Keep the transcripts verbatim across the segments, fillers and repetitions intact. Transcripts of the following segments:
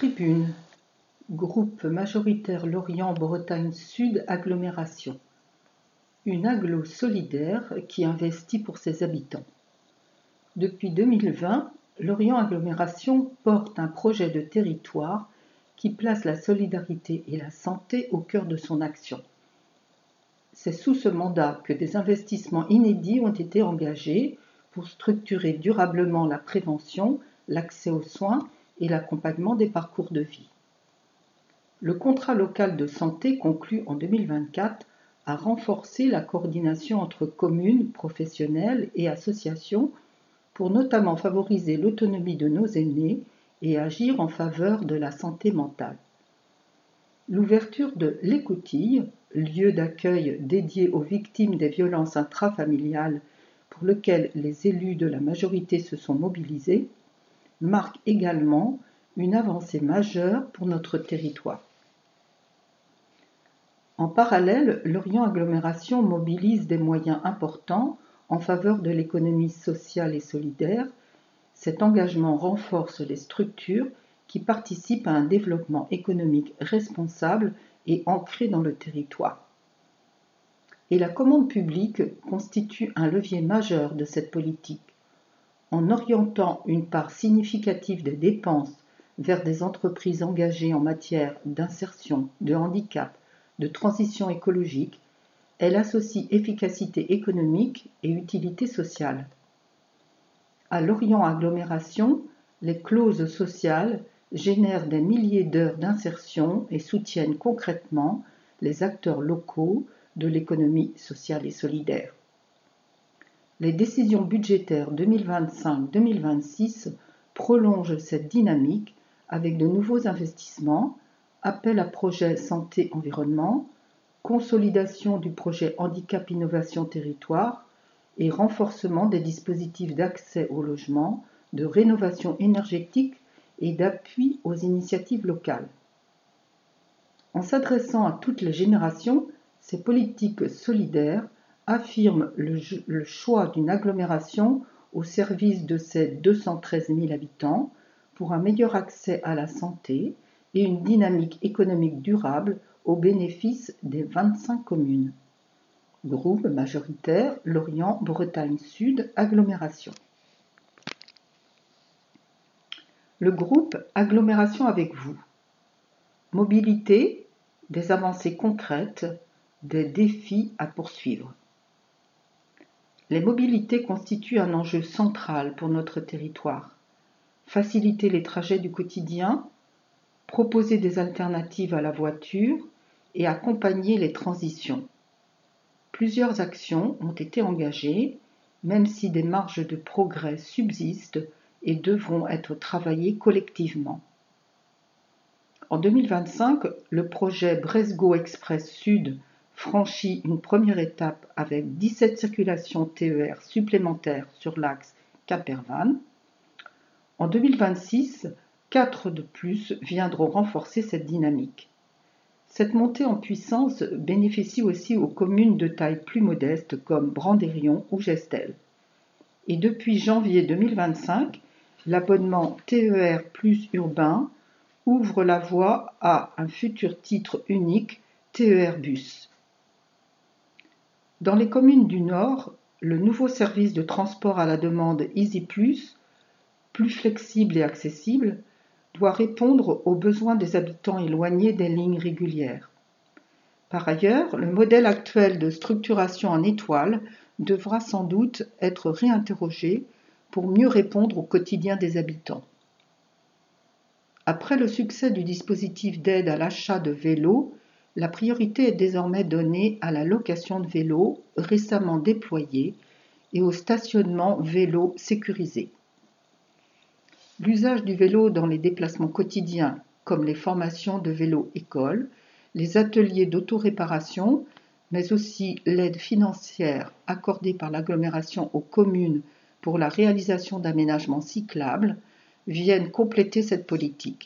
Tribune, groupe majoritaire Lorient-Bretagne Sud Agglomération. Une agglo solidaire qui investit pour ses habitants. Depuis deux mille vingt, Lorient Agglomération porte un projet de territoire qui place la solidarité et la santé au cœur de son action. C'est sous ce mandat que des investissements inédits ont été engagés pour structurer durablement la prévention, l'accès aux soins et l'accompagnement des parcours de vie. Le contrat local de santé conclu en deux mille vingt-quatre a renforcé la coordination entre communes, professionnels et associations pour notamment favoriser l'autonomie de nos aînés et agir en faveur de la santé mentale. L'ouverture de l'Écoutille, lieu d'accueil dédié aux victimes des violences intrafamiliales pour lequel les élus de la majorité se sont mobilisés, marque également une avancée majeure pour notre territoire. En parallèle, Lorient Agglomération mobilise des moyens importants en faveur de l'économie sociale et solidaire. Cet engagement renforce les structures qui participent à un développement économique responsable et ancré dans le territoire. Et la commande publique constitue un levier majeur de cette politique. En orientant une part significative des dépenses vers des entreprises engagées en matière d'insertion, de handicap, de transition écologique, elle associe efficacité économique et utilité sociale. À Lorient Agglomération, les clauses sociales génèrent des milliers d'heures d'insertion et soutiennent concrètement les acteurs locaux de l'économie sociale et solidaire. Les décisions budgétaires deux mille vingt-cinq deux mille vingt-six prolongent cette dynamique avec de nouveaux investissements, appel à projets santé-environnement, consolidation du projet Handicap Innovation Territoire et renforcement des dispositifs d'accès au logement, de rénovation énergétique et d'appui aux initiatives locales. En s'adressant à toutes les générations, ces politiques solidaires affirment le, le choix d'une agglomération au service de ses deux cent treize mille habitants pour un meilleur accès à la santé et une dynamique économique durable au bénéfice des vingt-cinq communes. Groupe majoritaire Lorient-Bretagne Sud Agglomération. Le groupe Agglomération avec vous. Mobilité, des avancées concrètes, des défis à poursuivre. Les mobilités constituent un enjeu central pour notre territoire. Faciliter les trajets du quotidien, proposer des alternatives à la voiture et accompagner les transitions. Plusieurs actions ont été engagées, même si des marges de progrès subsistent et devront être travaillées collectivement. En deux mille vingt-cinq, le projet Bresgau Express Sud franchit une première étape avec dix-sept circulations T E R supplémentaires sur l'axe Quimper-Vannes. En deux mille vingt-six, quatre de plus viendront renforcer cette dynamique. Cette montée en puissance bénéficie aussi aux communes de taille plus modeste comme Brandérion ou Gestel. Et depuis janvier deux mille vingt-cinq, l'abonnement T E R plus urbain ouvre la voie à un futur titre unique T E R Bus. Dans les communes du Nord, le nouveau service de transport à la demande Easy Plus, plus flexible et accessible, doit répondre aux besoins des habitants éloignés des lignes régulières. Par ailleurs, le modèle actuel de structuration en étoile devra sans doute être réinterrogé pour mieux répondre au quotidien des habitants. Après le succès du dispositif d'aide à l'achat de vélos, la priorité est désormais donnée à la location de vélos récemment déployés et au stationnement vélo sécurisé. L'usage du vélo dans les déplacements quotidiens, comme les formations de vélo-école, les ateliers d'autoréparation, mais aussi l'aide financière accordée par l'agglomération aux communes pour la réalisation d'aménagements cyclables, viennent compléter cette politique.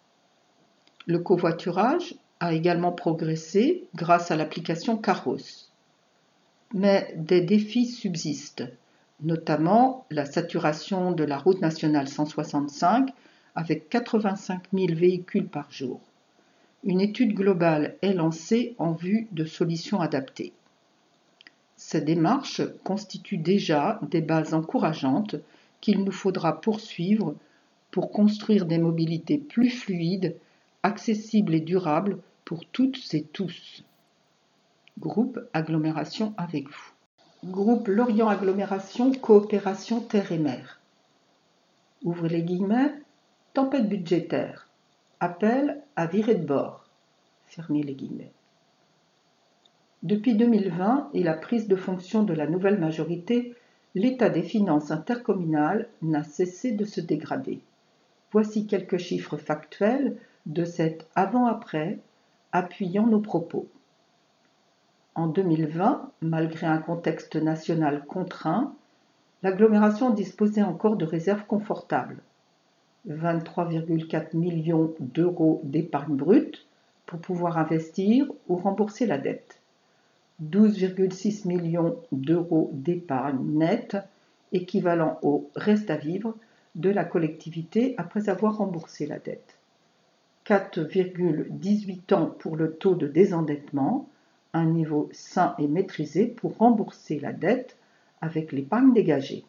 Le covoiturage a également progressé grâce à l'application Carros. Mais des défis subsistent, notamment la saturation de la route nationale cent soixante-cinq avec quatre-vingt-cinq mille véhicules par jour. Une étude globale est lancée en vue de solutions adaptées. Ces démarches constituent déjà des bases encourageantes qu'il nous faudra poursuivre pour construire des mobilités plus fluides, accessibles et durables pour toutes et tous. Groupe Agglomération avec vous. Groupe Lorient Agglomération Coopération Terre et Mer. Ouvrez les guillemets, tempête budgétaire, appel à virer de bord. Fermez les guillemets. Depuis deux mille vingt et la prise de fonction de la nouvelle majorité, l'état des finances intercommunales n'a cessé de se dégrader. Voici quelques chiffres factuels de cet avant-après appuyant nos propos. En deux mille vingt, malgré un contexte national contraint, l'agglomération disposait encore de réserves confortables. vingt-trois virgule quatre millions d'euros d'épargne brute pour pouvoir investir ou rembourser la dette. douze virgule six millions d'euros d'épargne nette, équivalent au reste à vivre de la collectivité après avoir remboursé la dette. quatre virgule dix-huit ans pour le taux de désendettement, un niveau sain et maîtrisé pour rembourser la dette avec l'épargne dégagée.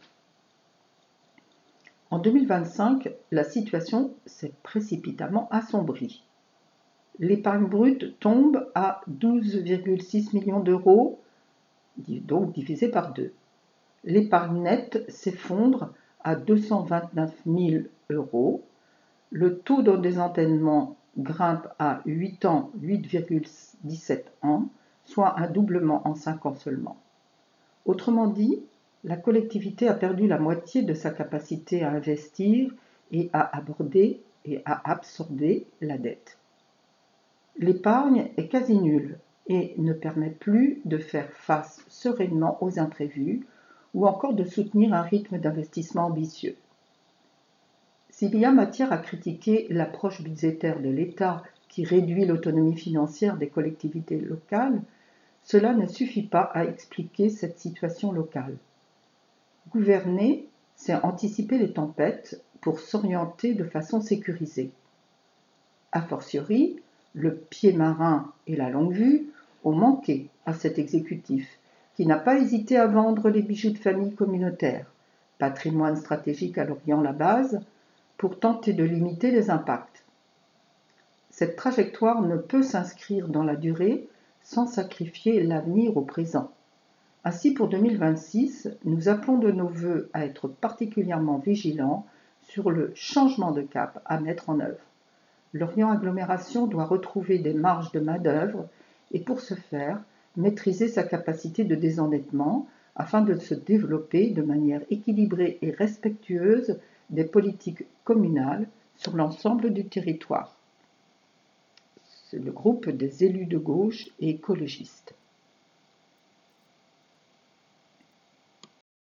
En deux mille vingt-cinq, la situation s'est précipitamment assombrie. L'épargne brute tombe à douze virgule six millions d'euros, donc divisé par deux. L'épargne nette s'effondre à deux cent vingt-neuf mille euros. Le taux de désendettement grimpe à huit ans, huit virgule dix-sept ans, soit un doublement en cinq ans seulement. Autrement dit, la collectivité a perdu la moitié de sa capacité à investir et à aborder et à absorber la dette. L'épargne est quasi nulle et ne permet plus de faire face sereinement aux imprévus ou encore de soutenir un rythme d'investissement ambitieux. S'il y a matière à critiquer l'approche budgétaire de l'État qui réduit l'autonomie financière des collectivités locales, cela ne suffit pas à expliquer cette situation locale. Gouverner, c'est anticiper les tempêtes pour s'orienter de façon sécurisée. A fortiori, le pied marin et la longue vue ont manqué à cet exécutif qui n'a pas hésité à vendre les bijoux de famille communautaires, patrimoine stratégique à Lorient-la-Base, pour tenter de limiter les impacts. Cette trajectoire ne peut s'inscrire dans la durée sans sacrifier l'avenir au présent. Ainsi, pour deux mille vingt-six, nous appelons de nos vœux à être particulièrement vigilants sur le changement de cap à mettre en œuvre. Lorient Agglomération doit retrouver des marges de main-d'œuvre et pour ce faire, maîtriser sa capacité de désendettement afin de se développer de manière équilibrée et respectueuse des politiques communales sur l'ensemble du territoire. C'est le groupe des élus de gauche et écologistes.